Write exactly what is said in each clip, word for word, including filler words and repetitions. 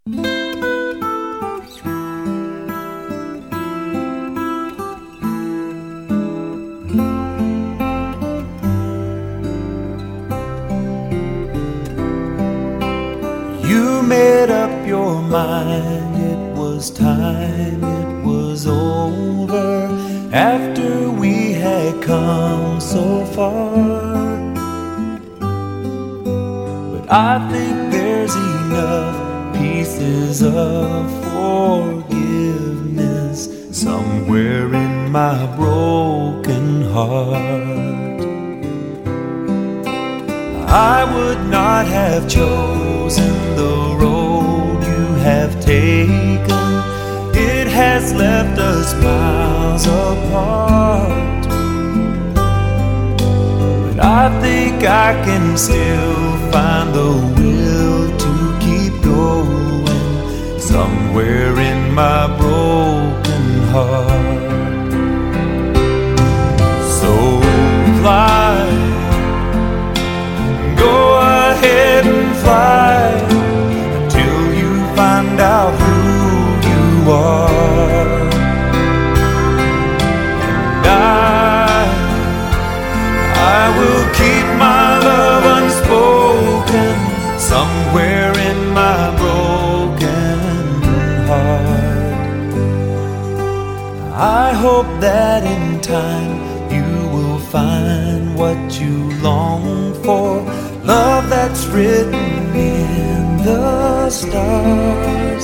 You made up your mind, it was time, it was over, after we had come so far. But I think there's enough pieces of forgiveness somewhere in my broken heart. I would not have chosen the road you have taken. It has left us miles apart. But I think I can still find the will to keep going somewhere in my broken heart. So fly, go ahead and fly until you find out who you are. And I, I will keep my love unspoken somewhere in my broken heart. I hope that in time you will find what you long for, love that's written in the stars.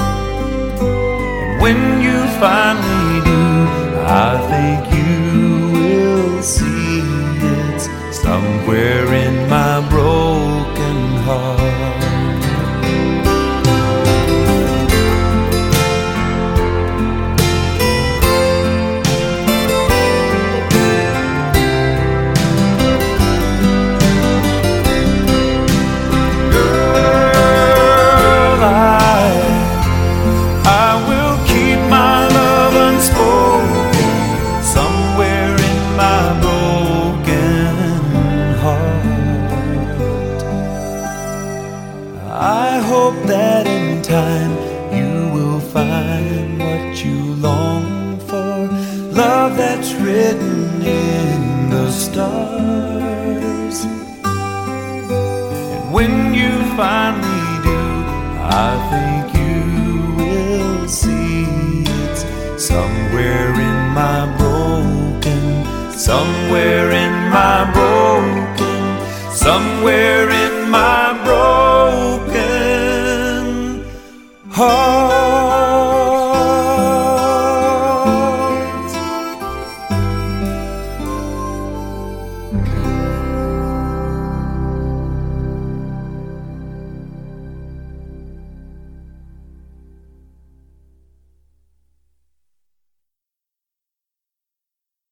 And when you finally do, I think you will see it's somewhere in my broken heart. I hope that in time you will find what you long for, love that's written in the stars. And when you finally do, I think you will see it's somewhere in my broken, somewhere in my broken, somewhere in my broken heart.